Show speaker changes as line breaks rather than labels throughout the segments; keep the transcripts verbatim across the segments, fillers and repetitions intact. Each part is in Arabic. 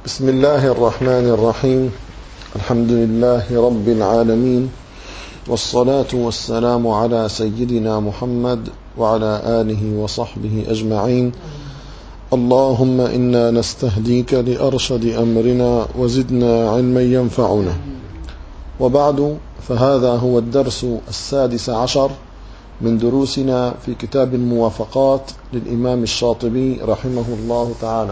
بسم الله الرحمن الرحيم. الحمد لله رب العالمين، والصلاة والسلام على سيدنا محمد وعلى آله وصحبه أجمعين. اللهم إنا نستهديك لأرشد أمرنا وزدنا علما ينفعنا. وبعد، فهذا هو الدرس السادس عشر من دروسنا في كتاب الموافقات للإمام الشاطبي رحمه الله تعالى.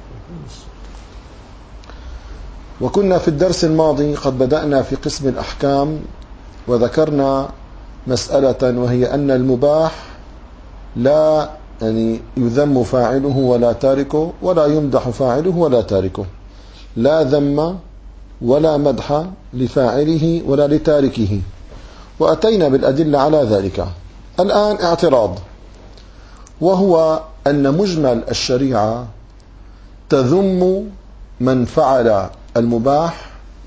وكنا في الدرس الماضي قد بدأنا في قسم الأحكام، وذكرنا مسألة، وهي أن المباح لا يعني يذم فاعله ولا تاركه، ولا يمدح فاعله ولا تاركه، لا ذم ولا مدح لفاعله ولا لتاركه، وأتينا بالأدلة على ذلك. الآن اعتراض، وهو أن مجمل الشريعة تذم من فعل المباح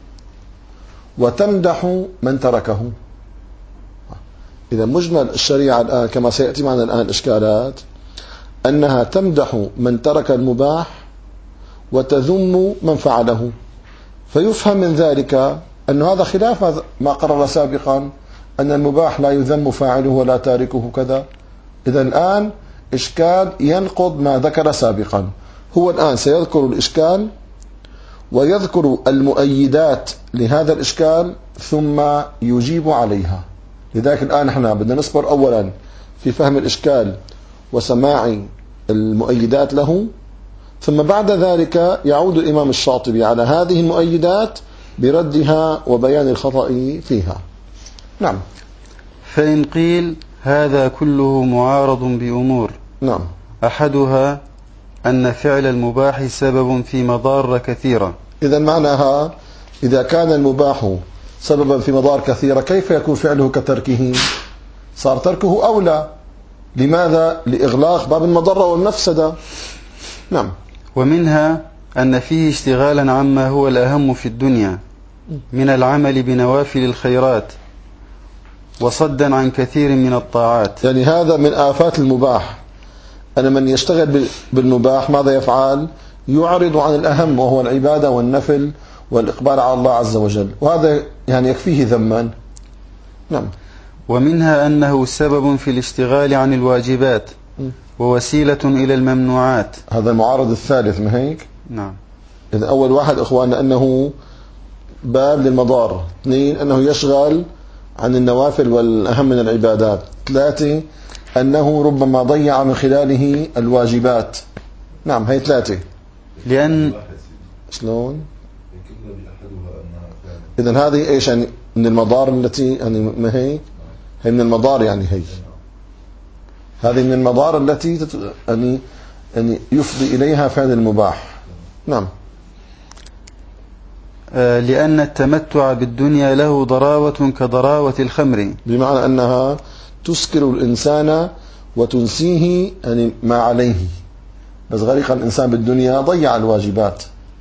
وتمدح من تركه. إذا مجمل الشريعة الآن كما سيأتي معنا الآن إشكالات، أنها تمدح من ترك المباح وتذم من فعله، فيفهم من ذلك أن هذا خلاف ما قرر سابقا أن المباح لا يذم فاعله ولا تاركه كذا. إذا الآن إشكال ينقض ما ذكر سابقا. هو الآن سيذكر الإشكال ويذكر المؤيدات لهذا الإشكال ثم يجيب عليها. لذلك الآن احنا بدنا نصبر أولا في فهم الإشكال وسماع المؤيدات له، ثم بعد ذلك يعود الإمام الشاطبي على هذه المؤيدات بردها وبيان الخطأ فيها. نعم.
فإن قيل هذا كله معارض بأمور.
نعم.
أحدها أن فعل المباح سبب في مضار كثيرة.
إذا معناها إذا كان المباح سببا في مضار كثيرة، كيف يكون فعله كتركه؟ صار تركه أولى. لماذا؟ لإغلاق باب المضرة والمفسدة. نعم.
ومنها أن فيه اشتغالا عما هو الأهم في الدنيا من العمل بنوافل الخيرات، وصدا عن كثير من الطاعات.
يعني هذا من آفات المباح، أن من يشتغل بالمباح ماذا يفعل؟ يعرض عن الأهم، وهو العبادة والنفل والإقبال على الله عز وجل، وهذا يعني يكفيه ذما. نعم.
ومنها أنه سبب في الاشتغال عن الواجبات ووسيلة إلى الممنوعات.
هذا المعارض الثالث، ما هيك؟
نعم.
إذا أول واحد إخواننا أنه باب للمضار، اثنين أنه يشغل عن النوافل والأهم من العبادات، ثلاثة أنه ربما ضيع من خلاله الواجبات. نعم، هي ثلاثة.
لأن
شلون؟ إذن هذه إيش يعني؟ من المضار التي يعني ما هي؟ هي من المضار، يعني هي هذه من المضار التي تت... يعني يعني يفضي إليها فعل المباح. نعم.
لأن التمتع بالدنيا له ضراوة كضراوة الخمر،
بمعنى أنها تسكر الإنسان وتنسيه يعني ما عليه، بس غرق الإنسان بالدنيا ضيع الواجبات.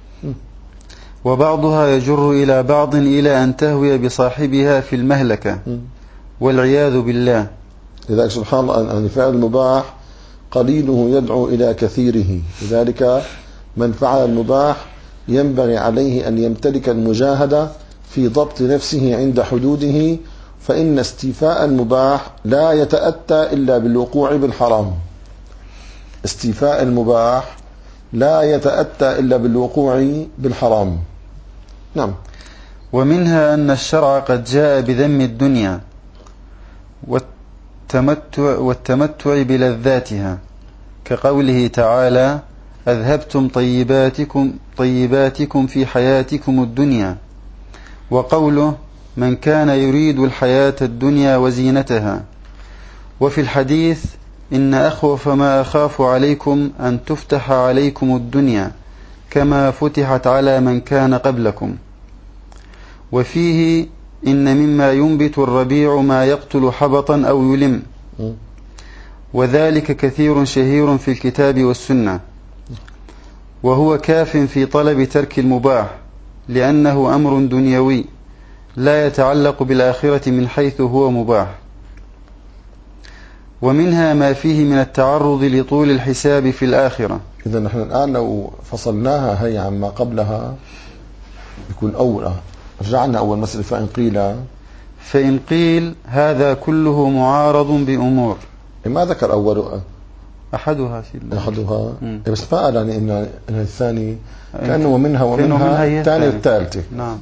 وبعضها يجر إلى بعض إلى أن تهوي بصاحبها في المهلكة والعياذ بالله.
لذلك سبحان الله أن فعل المباح قليله يدعو إلى كثيره. لذلك من فعل المباح ينبغي عليه أن يمتلك المجاهدة في ضبط نفسه عند حدوده، فإن استيفاء المباح لا يتأتى إلا بالوقوع بالحرام. استيفاء المباح لا يتأتى إلا بالوقوع بالحرام. نعم.
ومنها أن الشرع قد جاء بذم الدنيا والتمتع, والتمتع بلذاتها، كقوله تعالى: أذهبتم طيباتكم, طيباتكم في حياتكم الدنيا، وقوله: من كان يريد الحياة الدنيا وزينتها. وفي الحديث: إن أخوف ما أخاف عليكم أن تفتح عليكم الدنيا كما فتحت على من كان قبلكم. وفيه: إن مما ينبت الربيع ما يقتل حبطا أو يلم، وذلك كثير شهير في الكتاب والسنة. وهو كاف في طلب ترك المباح، لأنه أمر دنيوي لا يتعلق بالآخرة من حيث هو مباح. ومنها ما فيه من التعرض لطول الحساب في الآخرة.
إذا نحن الآن لو فصلناها هي عما قبلها يكون أول رجعنا أول مسألة فإن قيل
فإن قيل هذا كله معارض بأمور.
ما ذكر أول
أحدها سيدنا
أحدها بس ما قال يعني إن الثاني كأنه ومنها
ومنها
ومنها الثاني والثالثة.
نعم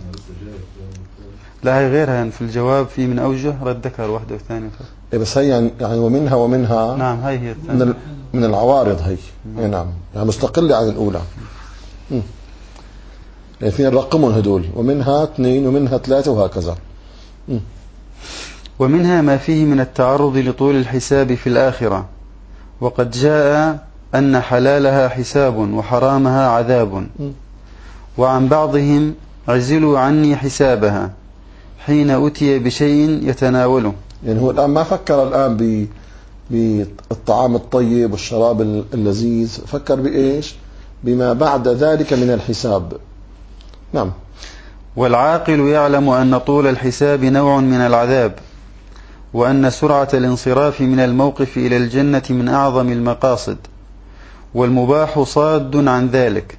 لا هي غيرها يعني في الجواب في من أوجه رد ذكر واحدة والثانية
بس هي يعني ومنها ومنها
نعم هي هي الثانية
من, من العوارض هي نعم, نعم. يعني مستقلة عن الأولى م. يعني فينا نرقمهم هدول ومنها اثنين ومنها ثلاثة وهكذا م.
ومنها ما فيه من التعرض لطول الحساب في الآخرة وقد جاء أن حلالها حساب وحرامها عذاب م. وعن بعضهم عزلوا عني حسابها حين أتي بشيء يتناوله.
يعني هو الآن ما فكر الآن ب بالطعام الطيب والشراب اللذيذ فكر بإيش بما بعد ذلك من الحساب. نعم.
والعاقل يعلم أن طول الحساب نوع من العذاب وأن سرعة الانصراف من الموقف إلى الجنة من أعظم المقاصد والمباح صاد عن ذلك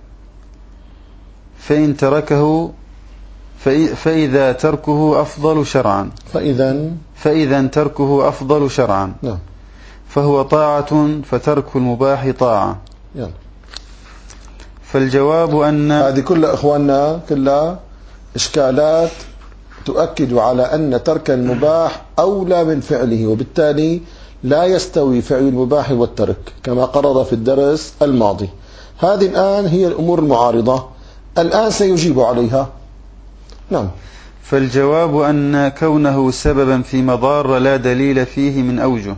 فإن تركه فإذا تركه أفضل شرعا
فإذا
فإذا تركه أفضل شرعا
نعم.
فهو طاعة فترك المباح طاعة.
يعني.
فالجواب أن
هذه كلها إخواننا كلها إشكالات تؤكد على أن ترك المباح أولى من فعله وبالتالي لا يستوي فعل المباح والترك كما قرر في الدرس الماضي. هذه الآن هي الأمور المعارضة الآن سيجيب عليها. نعم.
فالجواب أن كونه سببا في مضار لا دليل فيه من أوجه.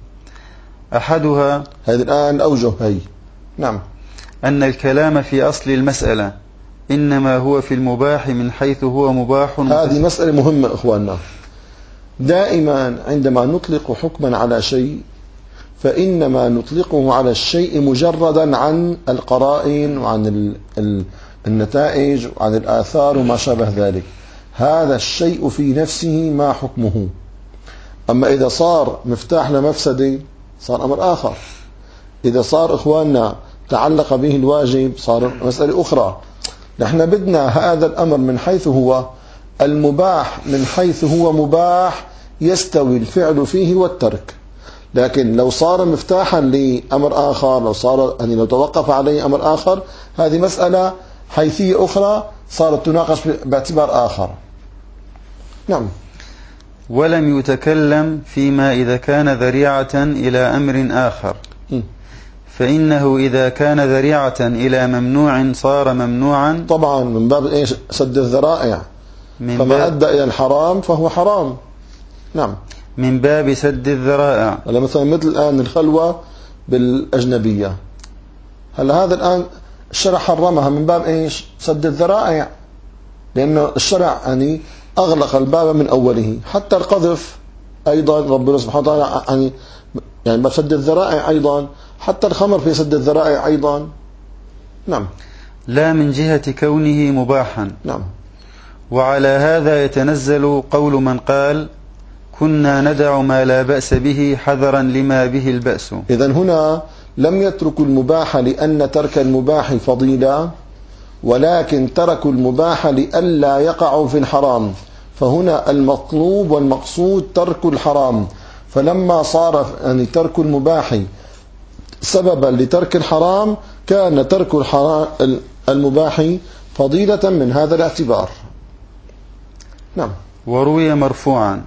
أحدها
هذه الآن أوجه هي. نعم.
أن الكلام في أصل المسألة إنما هو في المباح من حيث هو مباح.
هذه مسألة مهمة إخواننا. دائما عندما نطلق حكما على شيء فإنما نطلقه على الشيء مجردا عن القرائن وعن النتائج وعن الآثار وما شابه ذلك. هذا الشيء في نفسه ما حكمه. أما إذا صار مفتاح لمفسدة صار أمر آخر. إذا صار إخواننا تعلق به الواجب صار مسألة أخرى. نحن بدنا هذا الأمر من حيث هو المباح من حيث هو مباح يستوي الفعل فيه والترك. لكن لو صار مفتاحا لأمر آخر لو صار يعني لو توقف عليه أمر آخر هذه مسألة حيثية أخرى صارت تناقش باعتبار آخر. نعم.
ولم يتكلم فيما إذا كان ذريعة إلى أمر آخر م. فإنه إذا كان ذريعة إلى ممنوع صار ممنوعا
طبعا من باب إيش سد الذرائع فما أدى إلى الحرام فهو حرام. نعم.
من باب سد الذرائع.
هلا مثلا مثل الآن الخلوة بالأجنبية هلا هذا الآن الشرع حرمها من باب إيش سد الذرائع لأنه الشرع يعني أغلق الباب من أوله. حتى القذف أيضا ربنا سبحانه وتعالى يعني يعني بسد الذرائع أيضا. حتى الخمر في سد الذرائع أيضا. نعم.
لا من جهة كونه مباحا.
نعم.
وعلى هذا يتنزل قول من قال كنا ندع ما لا بأس به حذرا لما به البأس.
إذن هنا لم يتركوا المباح لأن ترك المباح فضيلة ولكن تركوا المباح لئلا يقعوا في الحرام. فهنا المطلوب والمقصود ترك الحرام. فلما صار يعني ترك المباح سببا لترك الحرام كان ترك الحرام المباح فضيلة من هذا الاعتبار. نعم.
وروي مرفوعا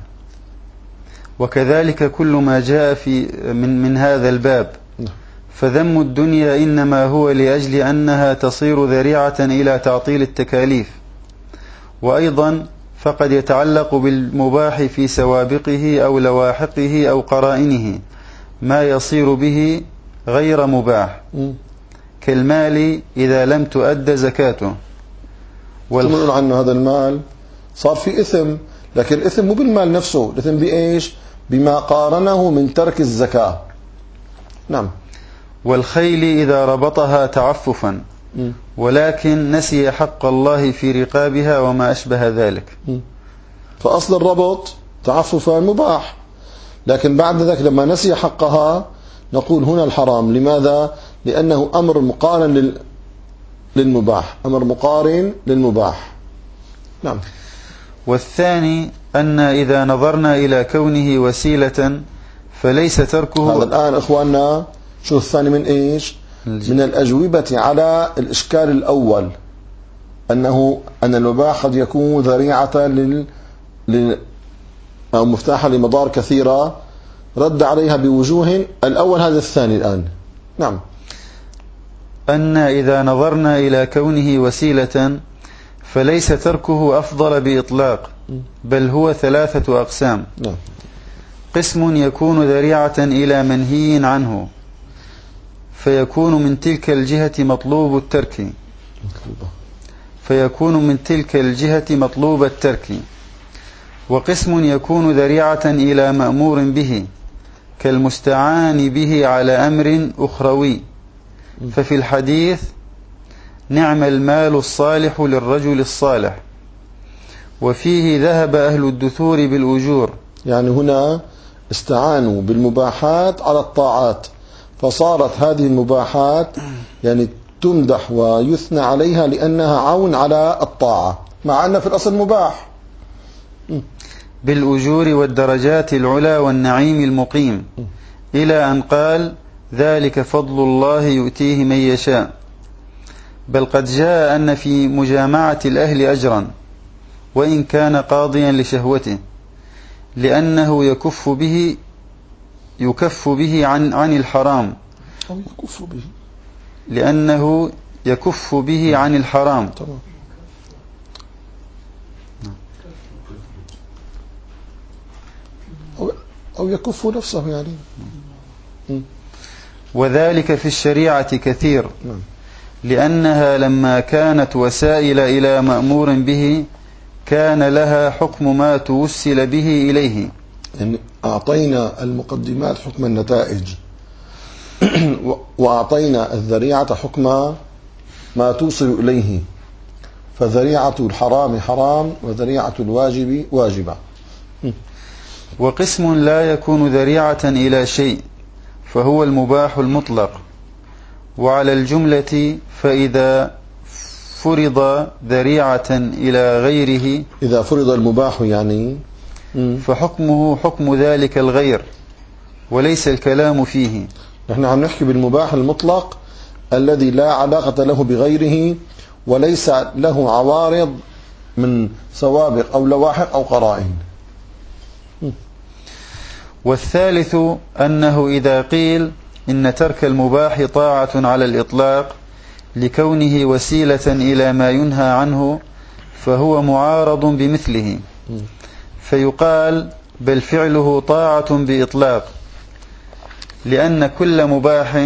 وكذلك كل ما جاء في من من هذا الباب. فذم الدنيا إنما هو لأجل أنها تصير ذريعة إلى تعطيل التكاليف. وأيضا فقد يتعلق بالمباح في سوابقه أو لواحقه أو قرائنه ما يصير به غير مباح كالمال إذا لم تؤد زكاته.
والخ... عنه هذا المال صار في إثم لكن الإثم مو بالمال نفسه الإثم بإيش بما قارنه من ترك الزكاة. نعم.
والخيل إذا ربطها تعففا م. ولكن نسي حق الله في رقابها وما أشبه ذلك.
م. فأصل الربط تعففا مباح لكن بعد ذلك لما نسي حقها نقول هنا الحرام. لماذا؟ لأنه أمر مقارن لل... للمباح، أمر مقارن للمباح. نعم.
والثاني أن إذا نظرنا إلى كونه وسيلة فليس تركه.
هذا الآن إخواننا شو الثاني من إيش؟ من الأجوبة على الإشكال الأول، أنه أن المباح قد يكون ذريعة لل... لل... أو مفتاحا لمضار كثيرة، رد عليها بوجوه. الأول هذا الثاني الآن. نعم.
أن إذا نظرنا إلى كونه وسيلة فليس تركه أفضل بإطلاق، بل هو ثلاثة أقسام.
نعم.
قسم يكون ذريعة إلى منهي عنه فيكون من تلك الجهة مطلوب الترك فيكون من تلك الجهة مطلوب الترك وقسم يكون ذريعة إلى مأمور به كالمستعان به على أمر أخروي، ففي الحديث نعم المال الصالح للرجل الصالح، وفيه ذهب أهل الدثور بالأجور.
يعني هنا استعانوا بالمباحات على الطاعات، فصارت هذه المباحات يعني تمدح ويثنى عليها لأنها عون على الطاعة، مع أن في الأصل مباح.
بالأجور والدرجات العلى والنعيم المقيم، إلى أن قال ذلك فضل الله يؤتيه من يشاء. بل قد جاء أن في مجامعة الأهل أجرا وإن كان قاضيا لشهوته، لأنه يكف به يكف به عن عن الحرام
أو يكف به
لأنه يكف به عن الحرام.
طبعا. أو يكف نفسه يعني.
وذلك في الشريعة كثير، لأنها لما كانت وسائل إلى مأمور به كان لها حكم ما توسل به إليه.
يعني أعطينا المقدمات حكم النتائج وأعطينا الذريعة حكم ما توصل إليه، فذريعة الحرام حرام وذريعة الواجب واجبة.
وقسم لا يكون ذريعة إلى شيء فهو المباح المطلق. وعلى الجملة فإذا فرض ذريعة إلى غيره،
إذا فرض المباح يعني
فحكمه حكم ذلك الغير وليس الكلام فيه.
نحن عم نحكي بالمباح المطلق الذي لا علاقة له بغيره وليس له عوارض من سوابق أو لواحق أو قرائن.
والثالث أنه إذا قيل إن ترك المباح طاعة على الإطلاق لكونه وسيلة إلى ما ينهى عنه فهو معارض بمثله، فيقال بل فعله طاعة بإطلاق، لأن كل مباح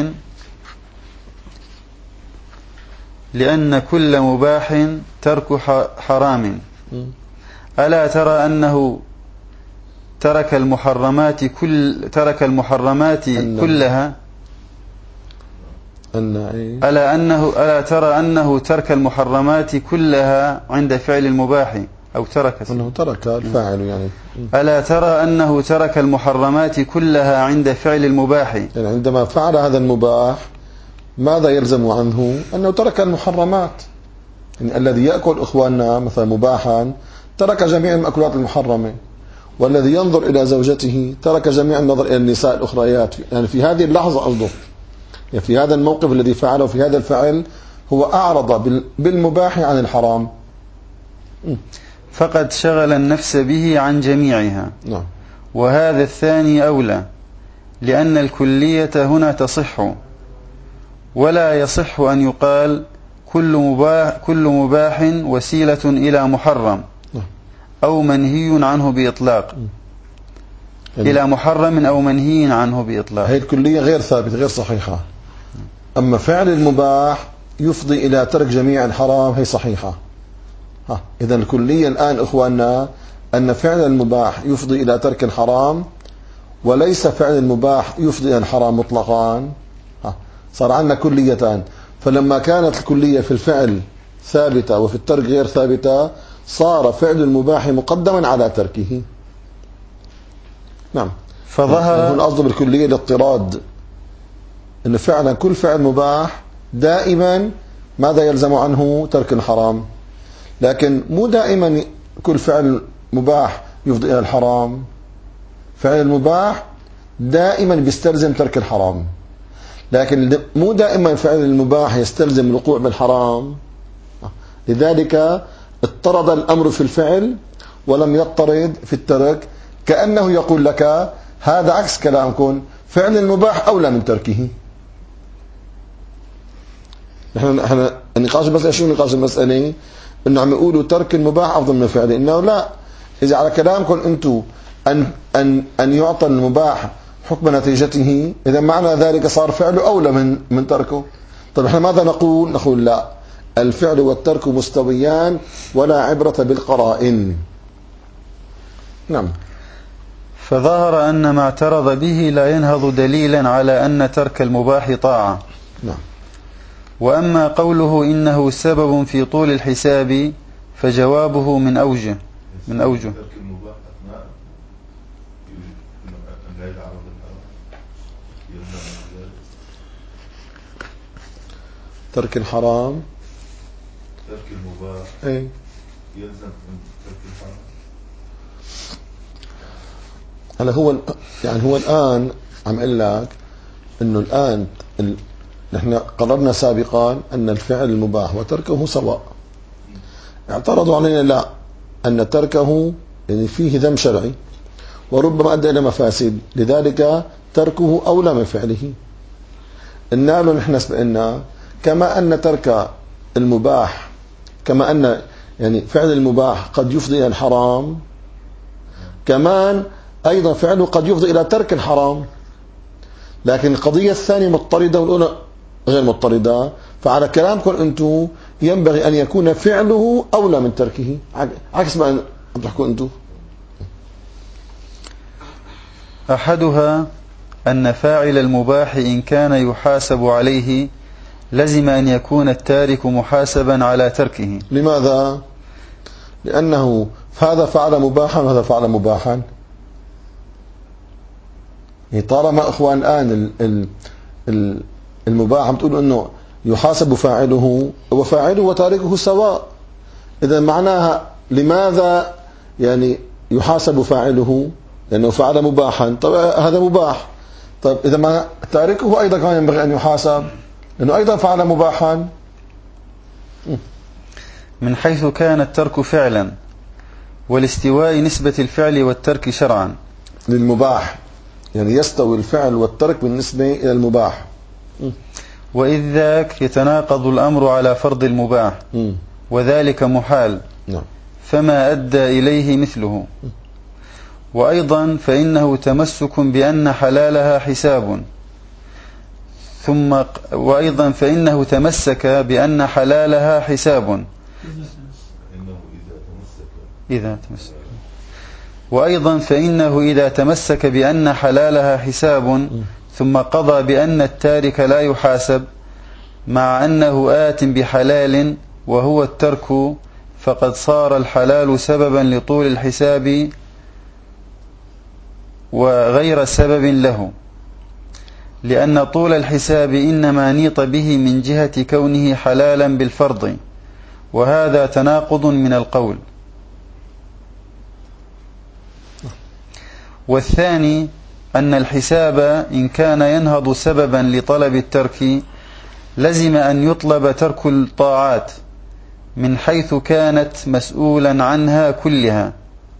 لأن كل مباح ترك حرام. ألا ترى أنه ترك المحرمات كل ترك المحرمات أنه كلها
أن
ألا أنه ألا ترى أنه ترك المحرمات كلها عند فعل المباح أو ترك
أنه ترك الفاعل يعني.
ألا ترى أنه ترك المحرمات كلها عند فعل المباح،
يعني عندما فعل هذا المباح ماذا يلزم عنه؟ أنه ترك المحرمات. يعني الذي يأكل إخواننا مثلا مباحا ترك جميع المأكولات المحرمة، والذي ينظر إلى زوجته ترك جميع النظر إلى النساء الأخريات. يعني في هذه اللحظة قصده، يعني في هذا الموقف الذي فعله في هذا الفعل هو أعرض بالمباح عن الحرام،
فقد شغل النفس به عن جميعها.
نعم.
وهذا الثاني أولى، لأن الكلية هنا تصح، ولا يصح أن يقال كل مباح, كل مباح وسيلة إلى محرم أو منهي عنه بإطلاق. إلى محرم أو منهي عنه بإطلاق،
هذه الكلية غير ثابتة غير صحيحة. أما فعل المباح يفضي إلى ترك جميع الحرام هي صحيحة. ها إذا الكلية الآن إخواننا أن فعل المباح يفضي إلى ترك الحرام، وليس فعل المباح يفضي إلى الحرام مطلقان. ها صار عندنا كليتان، فلما كانت الكلية في الفعل ثابتة وفي الترك غير ثابتة صار فعل المباح مقدما على تركه. نعم.
فظهر
هنا قصده بالكلية الاضطراد، أنه فعلا كل فعل مباح دائما ماذا يلزم عنه؟ ترك الحرام. لكن مو دائما كل فعل مباح يفضي إلى الحرام. فعل المباح دائما بيستلزم ترك الحرام، لكن مو دائما فعل المباح يستلزم الوقوع بالحرام. لذلك اضطرد الأمر في الفعل ولم يضطرد في الترك، كأنه يقول لك هذا عكس كلامكم، فعل المباح أولى من تركه. نحن نحن النقاش بس شو نقاش المسألة؟ إنه عم يقولوا ترك المباح أفضل من فعله، إنه لا، إذا على كلامكم أنتم أن أن أن يعطى المباح حكم نتيجته، إذا معنى ذلك صار فعله أولى من من تركه. طيب إحنا ماذا نقول؟ نقول لا، الفعل والترك مستويان ولا عبرة بالقرائن. نعم.
فظهر أن ما اعترض به لا ينهض دليلا على أن ترك المباح طاعة.
نعم.
وأما قوله إنه سبب في طول الحساب فجوابه من أوجه من أوجه
ترك الحرام،
ترك المباح
ايه
يلزم من ترك الحرام.
هلا هو يعني هو الآن عم أقول لك إنه الآن ال... نحن قررنا سابقا أن الفعل المباح وتركه سواء. اعترضوا علينا لا، أن تركه يعني فيه ذم شرعي وربما أدى إلى مفاسد، لذلك تركه أولى من فعله. قلنا له نحن سبقنا كما أن ترك المباح، كما أن يعني فعل المباح قد يفضي إلى الحرام، كمان أيضا فعله قد يفضي إلى ترك الحرام. لكن القضية الثانية مضطردة والأولى غير مضطردة، فعلى كلامكم أنتم ينبغي أن يكون فعله أولى من تركه، عكس ما عم تحكوا أنتم.
أحدها أن فاعل المباح إن كان يحاسب عليه لزم أن يكون التارك محاسبا على تركه.
لماذا؟ لأنه هذا فعل مباحا وهذا فعل مباحا. يعني طالما إخوان الآن المباح عم تقولوا أنه يحاسب فاعله وفاعله وتاركه سواء، إذا معناها لماذا يعني يحاسب فاعله؟ لأنه فعل مباحا، طب هذا مباح، طيب إذا ما تاركه أيضا كان ينبغي أن يحاسب لأنه أيضا فعل مباحا.
من حيث كان الترك فعلا والاستواء نسبة الفعل والترك شرعا
للمباح، يعني يستوي الفعل والترك بالنسبة إلى المباح،
وإذ ذاك يتناقض الأمر على فرض المباح وذلك محال، فما أدى إليه مثله. وأيضا فإنه تمسك بأن حلالها حساب، ثم وأيضا فإنه تمسك بأن حلالها حساب إذا تمسك وأيضا فإنه إذا تمسك بأن حلالها حساب ثم قضى بأن التارك لا يحاسب مع أنه آت بحلال وهو الترك، فقد صار الحلال سببا لطول الحساب وغير سبب له، لأن طول الحساب إنما نيط به من جهة كونه حلالا بالفرض، وهذا تناقض من القول. والثاني أن الحساب إن كان ينهض سببا لطلب الترك لزم أن يطلب ترك الطاعات من حيث كانت مسؤولا عنها كلها،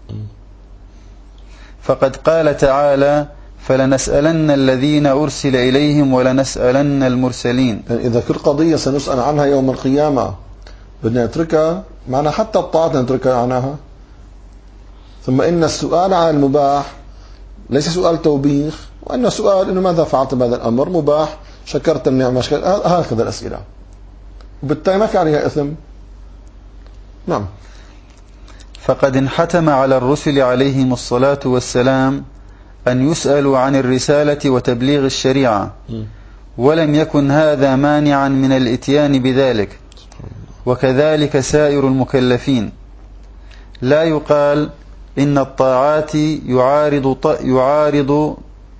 فقد قال تعالى فلنسألن الذين أرسل إليهم ولنسألن المرسلين.
يعني إذا كل قضية سنسأل عنها يوم القيامة بدنا نتركها، معنا حتى الطاعات نتركها عنها. ثم إن السؤال عن المباح ليس سؤال توبيخ، وإنه سؤال إنه ماذا فعلت بهذا الأمر؟ مباح، شكرت النعمة، هكذا الأسئلة، وبالتالي ما في عليها إثم. نعم.
فقد انحتم على الرسل عليهم الصلاة والسلام أن يسألوا عن الرسالة وتبليغ الشريعة، ولم يكن هذا مانعا من الإتيان بذلك، وكذلك سائر المكلفين. لا يقال إن الطاعات يعارض يعارض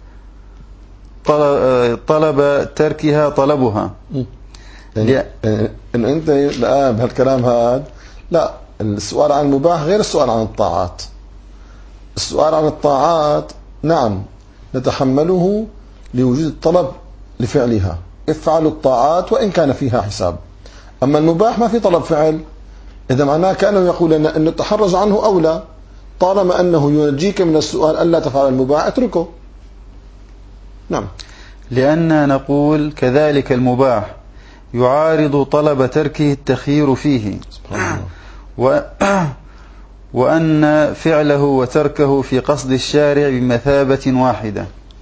طلب تركها طلبها.
يعني إن أنت الآن بهالكلام هذا لا، السؤال عن المباح غير السؤال عن الطاعات. السؤال عن الطاعات نعم نتحمله لوجود الطلب لفعلها، افعلوا الطاعات وإن كان فيها حساب. أما المباح ما في طلب فعل، إذا معناه كأنه يقول أن أن التحرز عنه أولى، طالما أنه ينجيك من السؤال ألا تفعل المباح اتركه. نعم.
لأننا نقول كذلك المباح يعارض طلب تركه التخيير فيه، و... وأن فعله وتركه في قصد الشارع بمثابة واحدة.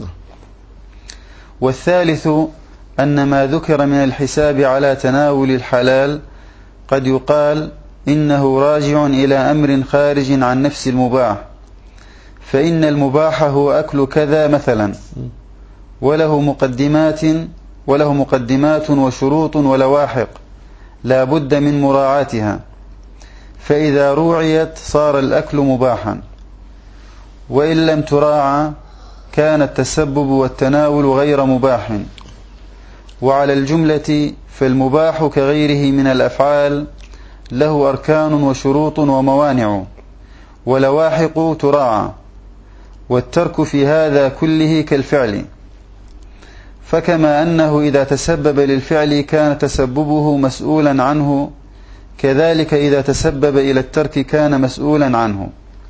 والثالث أن ما ذكر من الحساب على تناول الحلال قد يقال إنه راجع إلى أمر خارج عن نفس المباح، فإن المباح هو أكل كذا مثلا، وله مقدمات وله مقدمات وشروط ولواحق لا بد من مراعاتها، فإذا روعيت صار الأكل مباحا، وإن لم تراعى كان التسبب والتناول غير مباح. وعلى الجملة فالمباح كغيره من الأفعال له أركان وشروط وموانع ولواحق تراعى، والترك في هذا كله كالفعل. فكما أنه إذا تسبب للفعل كان تسببه مسؤولا عنه، كذلك إذا تسبب إلى الترك كان مسؤولا عنه.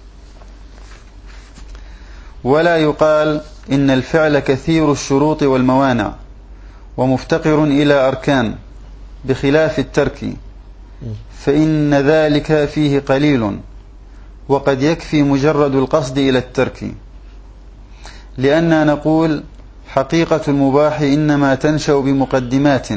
ولا يقال إن الفعل كثير الشروط والموانع ومفتقر إلى أركان بخلاف الترك، فإن ذلك فيه قليل، وقد يكفي مجرد القصد إلى الترك. لأننا نقول حقيقة المباح إنما تنشأ بمقدمات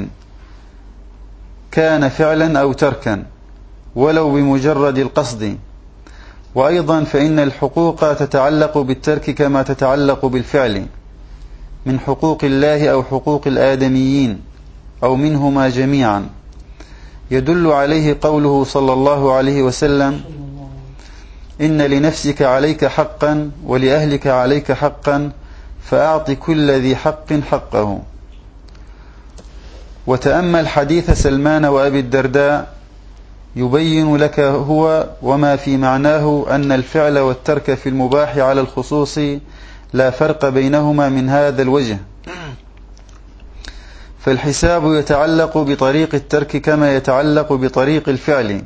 كان فعلا أو تركا ولو بمجرد القصد. وأيضا فإن الحقوق تتعلق بالترك كما تتعلق بالفعل، من حقوق الله أو حقوق الآدميين أو منهما جميعا، يدل عليه قوله صلى الله عليه وسلم: إن لنفسك عليك حقا ولأهلك عليك حقا فأعط كل ذي حق حقه. وتأمل حديث سلمان وأبي الدرداء يبين لك هو وما في معناه أن الفعل والترك في المباح على الخصوص لا فرق بينهما من هذا الوجه. فالحساب يتعلق بطريق الترك كما يتعلق بطريق الفعل،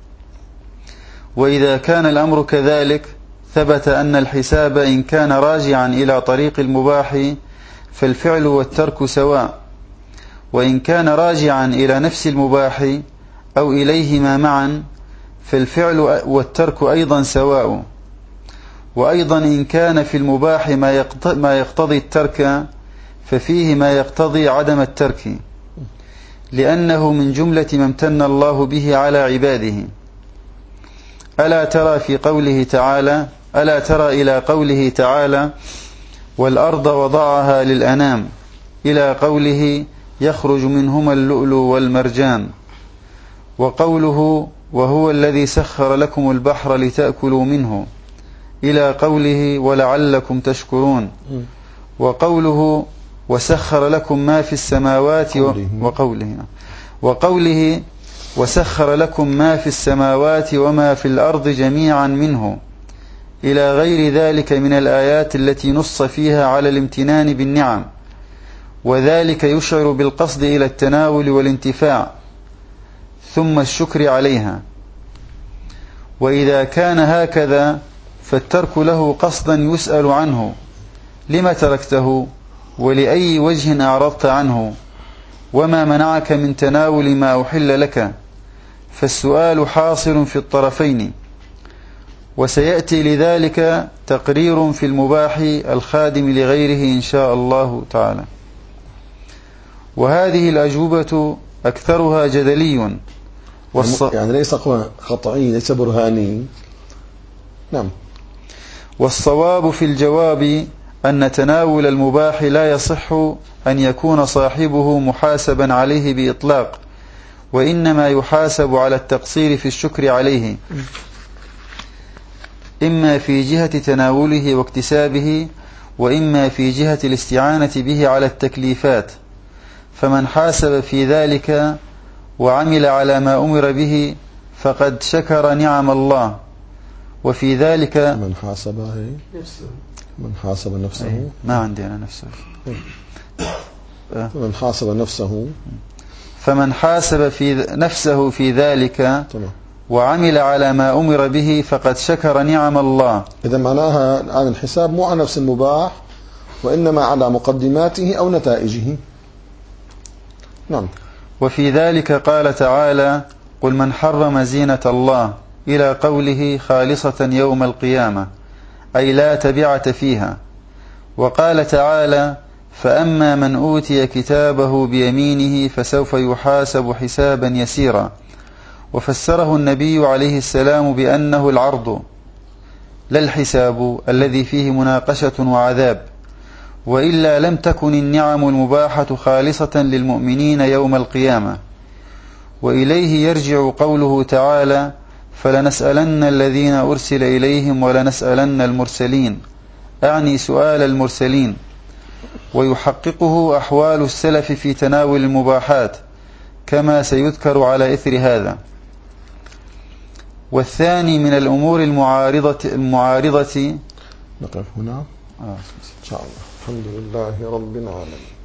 وإذا كان الأمر كذلك ثبت أن الحساب إن كان راجعا إلى طريق المباح فالفعل والترك سواء، وإن كان راجعا إلى نفس المباح أو إليهما معا فالفعل والترك أيضا سواء. وأيضا إن كان في المباح ما يقتضي الترك ففيه ما يقتضي عدم الترك، لأنه من جملة ما امتن الله به على عباده. ألا ترى في قوله تعالى ألا ترى إلى قوله تعالى: والأرض وضعها للأنام، إلى قوله: يخرج منهما اللؤلؤ والمرجان، وقوله: وهو الذي سخر لكم البحر لتأكلوا منه، إلى قوله: ولعلكم تشكرون، وقوله: وسخر لكم ما في السماوات وقوله وقوله وسخر لكم ما في السماوات وما في الأرض جميعا منه، إلى غير ذلك من الآيات التي نص فيها على الامتنان بالنعم، وذلك يشعر بالقصد إلى التناول والانتفاع ثم الشكر عليها. وإذا كان هكذا فالترك له قصدا يسأل عنه: لما تركته؟ ولأي وجه أعرضت عنه؟ وما منعك من تناول ما أحل لك؟ فالسؤال حاصل في الطرفين، وسيأتي لذلك تقرير في المباح الخادم لغيره إن شاء الله تعالى. وهذه الأجوبة أكثرها جدلي
والص... يعني ليس خطعي ليس برهاني. نعم.
والصواب في الجواب أن تناول المباح لا يصح أن يكون صاحبه محاسبا عليه بإطلاق، وإنما يحاسب على التقصير في الشكر عليه. إما في جهة تناوله واكتسابه، وإما في جهة الاستعانة به على التكليفات. فمن حاسب في ذلك وعمل على ما أمر به فقد شكر نعم الله. وفي ذلك
من حاسب هي من حاسب نفسه،
ما عندي أنا نفسه.
من حاسب نفسه
فمن حاسب في نفسه في ذلك
تمام.
وعمل على ما أمر به فقد شكر نعم الله.
إذا معناها الآن الحساب مو على نفس المباح، وإنما على مقدماته أو نتائجه. نعم.
وفي ذلك قال تعالى: قل من حرم زينة الله، إلى قوله خالصة يوم القيامة، أي لا تبعة فيها. وقال تعالى: فأما من أوتي كتابه بيمينه فسوف يحاسب حسابا يسيرا. وفسره النبي عليه السلام بأنه العرض لا الحساب الذي فيه مناقشة وعذاب، وإلا لم تكن النعم المباحة خالصة للمؤمنين يوم القيامة. وإليه يرجع قوله تعالى: فلنسألن الذين أرسل إليهم ولنسألن المرسلين، أعني سؤال المرسلين. ويحققه أحوال السلف في تناول المباحات كما سيذكر على إثر هذا. والثاني من الأمور المعارضة المعارضة
نقف هنا إن شاء الله. الحمد لله رب العالمين.